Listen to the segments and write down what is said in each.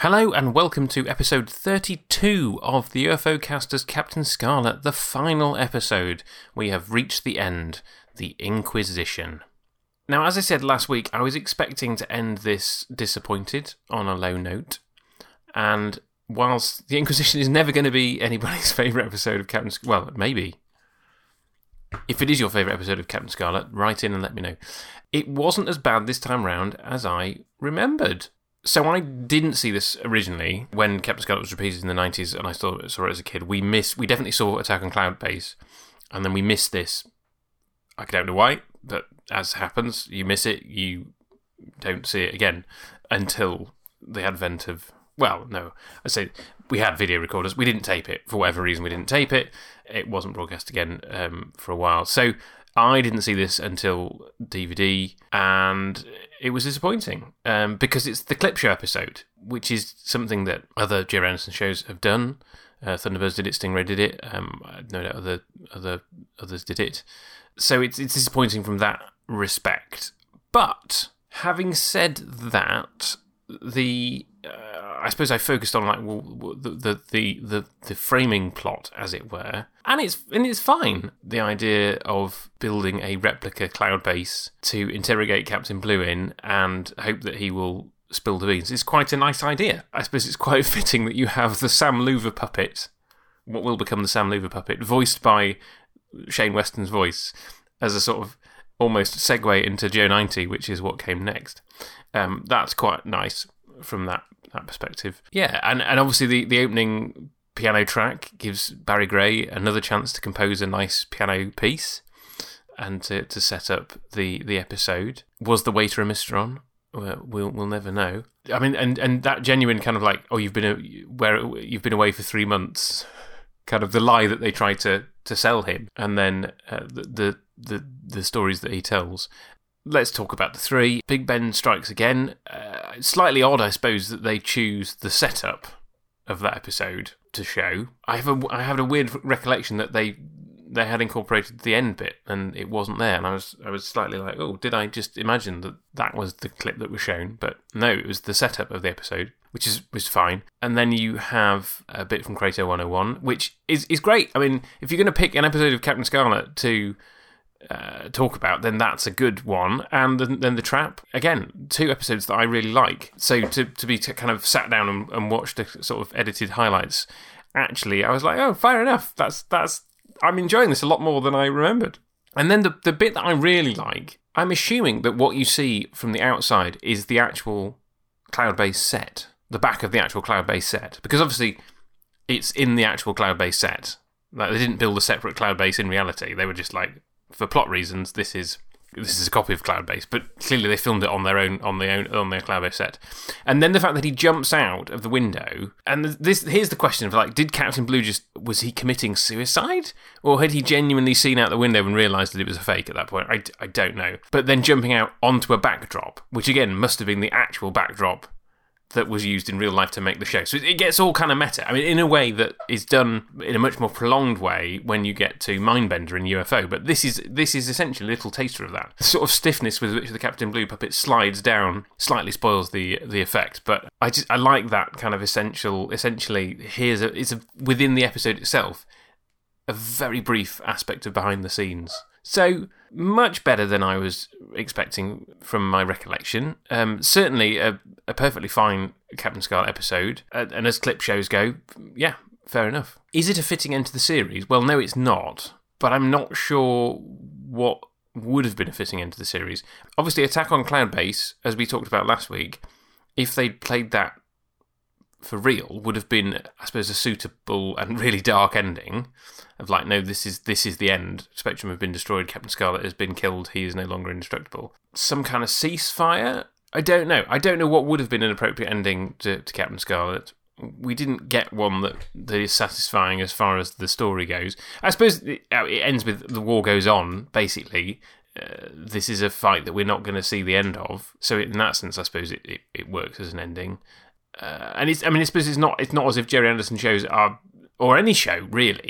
Hello and welcome to episode 32 of the UFO Casters Captain Scarlet, the final episode. We have reached the end, the Inquisition. Now, as I said last week, I was expecting to end this disappointed on a low note, and whilst the Inquisition is never going to be anybody's favourite episode of Captain Scarlet, well, maybe. If it is your favourite episode of Captain Scarlet, write in and let me know. It wasn't as bad this time round as I remembered. So I didn't see this originally when Captain Scarlet was repeated in the 90s, and I saw it as a kid. We definitely saw Attack on Cloud Base, and then we missed this. I don't know why, but as happens, you miss it, you don't see it again until the advent of... Well, no, I say we had video recorders. We didn't tape it. For whatever reason, we didn't tape it. It wasn't broadcast again for a while. So I didn't see this until DVD, and it was disappointing because it's the clip show episode, which is something that other J. Anderson shows have done. Thunderbirds did it, Stingray did it. No doubt others did it. So it's disappointing from that respect. But having said that, I suppose I focused on the framing plot, as it were, and it's fine. The idea of building a replica cloud base to interrogate Captain Blue in and hope that he will spill the beans is quite a nice idea. I suppose it's quite fitting that you have the Sam Loover puppet, what will become the Sam Loover puppet, voiced by Shane Weston's voice, as a sort of almost segue into Joe 90, which is what came next. That's quite nice from that perspective. Yeah, and obviously the opening piano track gives Barry Gray another chance to compose a nice piano piece and to set up the episode. Was the waiter a Mistron? We'll never know. I mean, and that genuine kind of like, oh, you've been away for 3 months, kind of the lie that they try to sell him, and then the stories that he tells. Let's talk about the three. Big Ben strikes again. It's slightly odd, I suppose, that they choose the setup of that episode to show. I have a weird recollection that they had incorporated the end bit and it wasn't there, and I was slightly like, oh, did I just imagine that was the clip that was shown? But no, it was the setup of the episode, which was fine. And then you have a bit from Kratos 101, which is great. I mean, if you're going to pick an episode of Captain Scarlet to talk about, then that's a good one. And then The Trap, again, 2 episodes that I really like. So to be kind of sat down and watch the sort of edited highlights, actually I was like, oh, fair enough, that's I'm enjoying this a lot more than I remembered. And then the bit that I really like, I'm assuming that what you see from the outside is the actual cloud base set, the back of the actual cloud base set, because obviously it's in the actual cloud base set. Like, they didn't build a separate cloud base in reality. They were just like, for plot reasons, this is a copy of Cloudbase, but clearly they filmed it on their Cloudbase set. And then the fact that he jumps out of the window, and here's the question of like, did Captain Blue was he committing suicide, or had he genuinely seen out the window and realised that it was a fake at that point? I don't know. But then jumping out onto a backdrop, which again must have been the actual backdrop that was used in real life to make the show. So it gets all kind of meta. I mean, in a way that is done in a much more prolonged way when you get to Mindbender and UFO, but this is essentially a little taster of that. The sort of stiffness with which the Captain Blue puppet slides down slightly spoils the effect, but I like that kind of essentially, it's within the episode itself, a very brief aspect of behind the scenes. So, much better than I was expecting from my recollection. Certainly a perfectly fine Captain Scarlet episode. And as clip shows go, yeah, fair enough. Is it a fitting end to the series? Well, no, it's not. But I'm not sure what would have been a fitting end to the series. Obviously, Attack on Cloud Base, as we talked about last week, if they'd played that for real, would have been, I suppose, a suitable and really dark ending of like, no, this is the end. Spectrum have been destroyed. Captain Scarlet has been killed. He is no longer indestructible. Some kind of ceasefire? I don't know. I don't know what would have been an appropriate ending to Captain Scarlet. We didn't get one that is satisfying as far as the story goes. I suppose it ends with the war goes on, basically. This is a fight that we're not going to see the end of. So in that sense, I suppose it works as an ending. And I suppose it's not as if Jerry Anderson shows are, or any show really,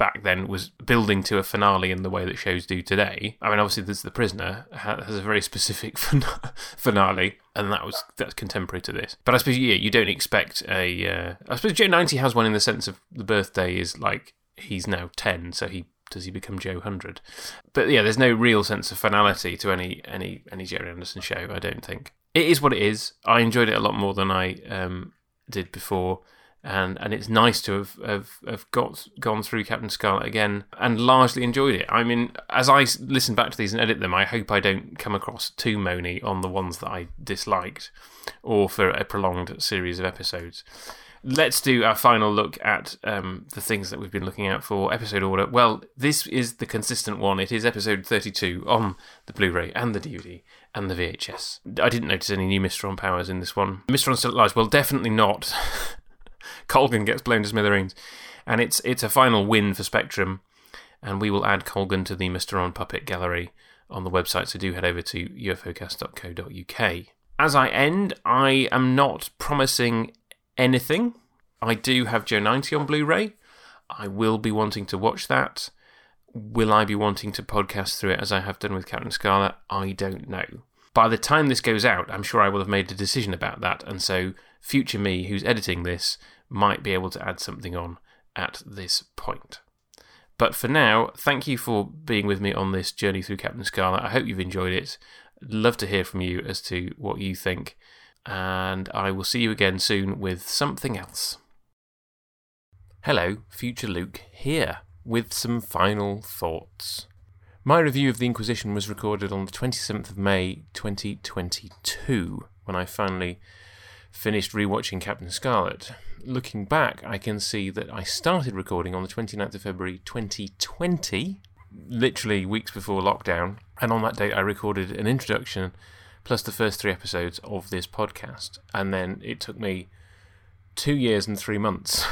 back then was building to a finale in the way that shows do today. I mean, obviously, The Prisoner has a very specific finale, and that's contemporary to this. But I suppose, yeah, you don't expect I suppose Joe 90 has one in the sense of the birthday is like he's now 10, so does he become Joe 100? But yeah, there's no real sense of finality to any Gerry Anderson show, I don't think. It is what it is. I enjoyed it a lot more than I did before. And it's nice to have gone through Captain Scarlet again and largely enjoyed it. I mean, as I listen back to these and edit them, I hope I don't come across too moany on the ones that I disliked or for a prolonged series of episodes. Let's do our final look at the things that we've been looking at for episode order. Well, this is the consistent one. It is episode 32 on the Blu-ray and the DVD and the VHS. I didn't notice any new Mystron powers in this one. Mystron still at large? Well, definitely not. Colgan gets blown to smithereens, and it's a final win for Spectrum, and we will add Colgan to the Mr. Puppet gallery on the website, so do head over to ufocast.co.uk. As I end, I am not promising anything. I do have Joe 90 on Blu-ray. I will be wanting to watch that. Will I be wanting to podcast through it as I have done with Captain Scarlet? I don't know. By the time this goes out, I'm sure I will have made a decision about that, and so future me, who's editing this, might be able to add something on at this point. But for now, thank you for being with me on this journey through Captain Scarlet. I hope you've enjoyed it. I'd love to hear from you as to what you think, and I will see you again soon with something else. Hello, Future Luke here, with some final thoughts. My review of The Inquisition was recorded on the 27th of May 2022, when I finally finished rewatching Captain Scarlet. Looking back, I can see that I started recording on the 29th of February 2020, literally weeks before lockdown, and on that date I recorded an introduction plus the first 3 episodes of this podcast, and then it took me 2 years and 3 months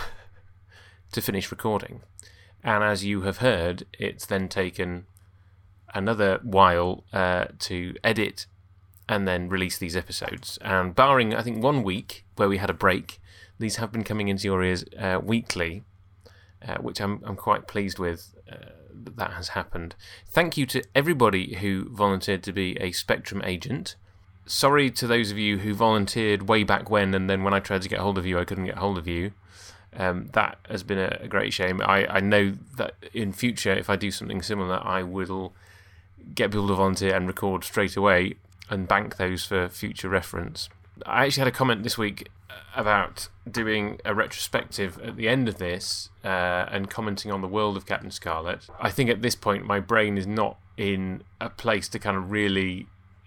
to finish recording. And as you have heard, it's then taken another while to edit and then release these episodes. And barring, I think, 1 week where we had a break, these have been coming into your ears weekly, which I'm quite pleased with that has happened. Thank you to everybody who volunteered to be a Spectrum agent. Sorry to those of you who volunteered way back when, and then when I tried to get hold of you, I couldn't get hold of you. That has been a great shame. I know that in future, if I do something similar, I will get people to volunteer and record straight away and bank those for future reference. I actually had a comment this week about doing a retrospective at the end of this and commenting on the world of Captain Scarlet. I think at this point my brain is not in a place to kind of really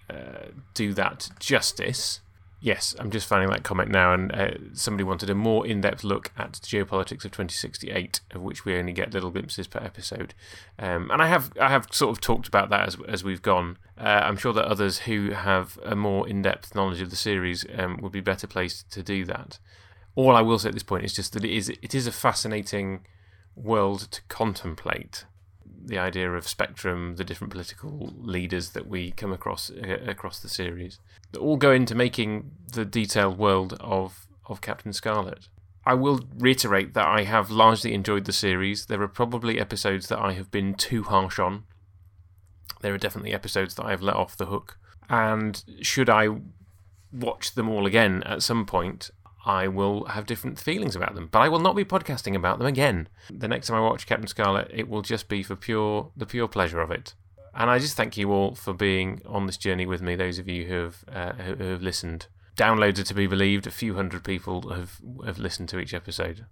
do that justice. Yes, I'm just finding that comment now, and somebody wanted a more in-depth look at geopolitics of 2068, of which we only get little glimpses per episode. And I have sort of talked about that as we've gone. I'm sure that others who have a more in-depth knowledge of the series would be better placed to do that. All I will say at this point is just that it is a fascinating world to contemplate. The idea of Spectrum, the different political leaders that we come across the series, that all go into making the detailed world of Captain Scarlet. I will reiterate that I have largely enjoyed the series. There are probably episodes that I have been too harsh on. There are definitely episodes that I have let off the hook. And should I watch them all again at some point, I will have different feelings about them. But I will not be podcasting about them again. The next time I watch Captain Scarlet, it will just be for the pure pleasure of it. And I just thank you all for being on this journey with me, those of you who have listened. Downloads are to be believed. A few hundred people have listened to each episode.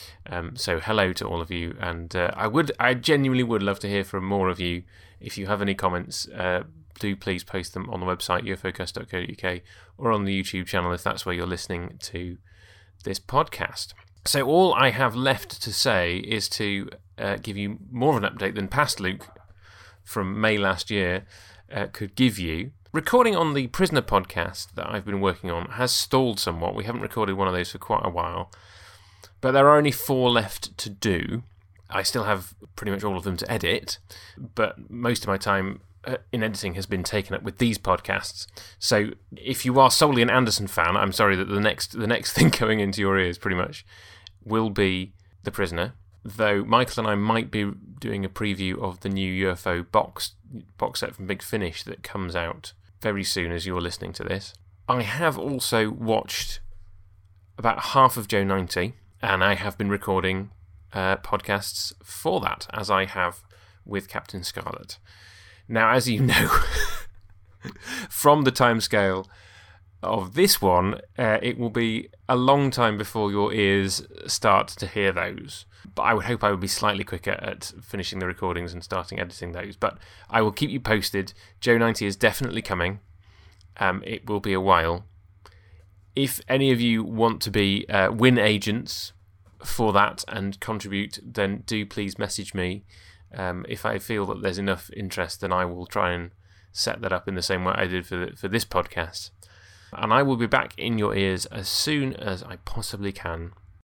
So hello to all of you. And I genuinely would love to hear from more of you. If you have any comments, do please post them on the website, ufocast.co.uk, or on the YouTube channel if that's where you're listening to this podcast. So all I have left to say is to give you more of an update than past Luke from May last year could give you. Recording on the Prisoner podcast that I've been working on has stalled somewhat. We haven't recorded one of those for quite a while, but there are only 4 left to do. I still have pretty much all of them to edit, but most of my time in editing has been taken up with these podcasts. So if you are solely an Anderson fan, I'm sorry that the next thing going into your ears pretty much will be The Prisoner. though Michael and I might be doing a preview of the new UFO box set from Big Finish that comes out very soon as you're listening to this. I have also watched about half of Joe 90, and I have been recording podcasts for that, as I have with Captain Scarlet. Now, as you know, from the timescale of this one, it will be a long time before your ears start to hear those. But I would hope I would be slightly quicker at finishing the recordings and starting editing those. But I will keep you posted. Joe 90 is definitely coming. It will be a while. If any of you want to be win agents for that and contribute, then do please message me. If I feel that there's enough interest, then I will try and set that up in the same way I did for this podcast. And I will be back in your ears as soon as I possibly can